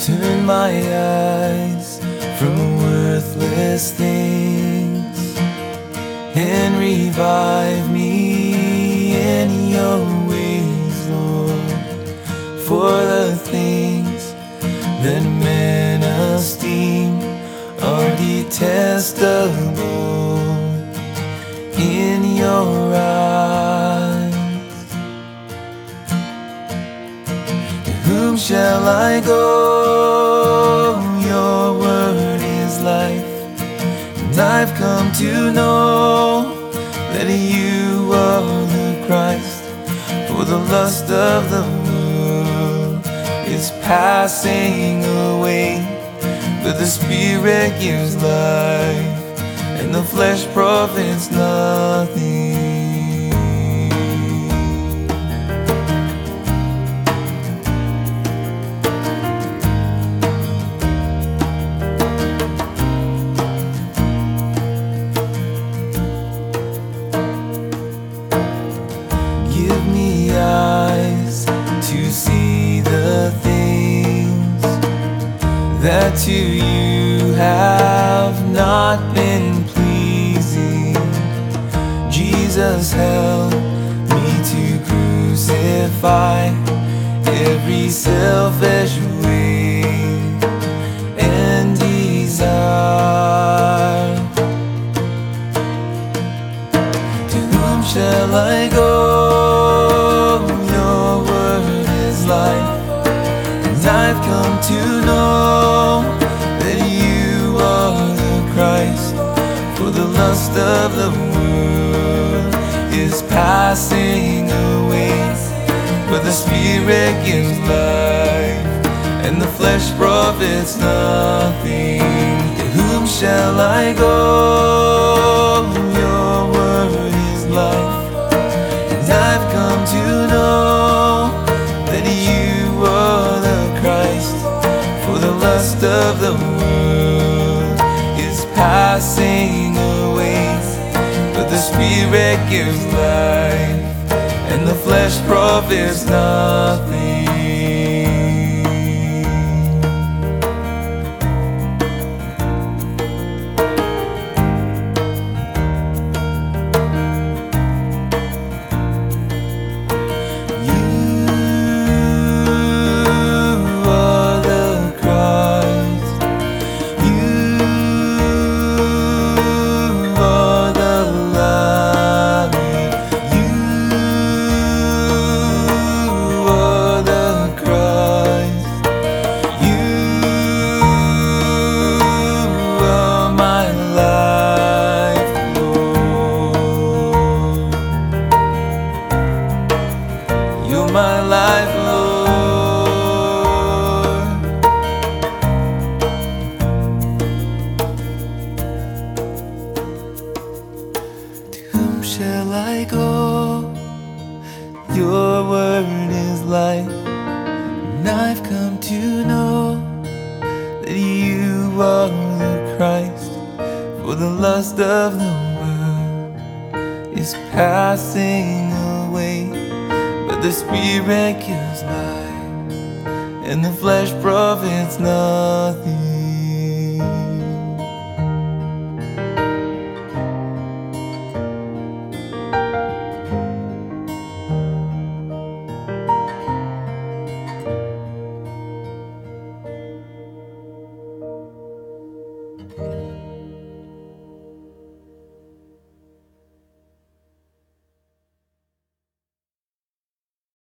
Turn my eyes from worthless things and revive me in your ways, Lord. For the things that men esteem are detestable in your eyes. To whom shall I go? Your word is life, and I've come to know that you are the Christ. For the lust of the world is passing away, but the Spirit gives life, and the flesh profits nothing. Give me eyes to see the things that to you have not been pleasing. Jesus, help me to crucify every selfish way and desire. To whom shall I go? Your word is life, and I've come to know that you are the Christ. For the lust of the world is passing away, but the Spirit gives life, and the flesh profits nothing. To whom shall I go? Your word is life, and I've come to know that you are the Christ. For the lust of the world is passing away, but the Spirit gives life, and the flesh profits nothing. You're my life, Lord. To whom shall I go? Your word is life, and I've come to know that you are the Christ. For the lust of the world is passing away, but the Spirit gives life, and the flesh profits nothing.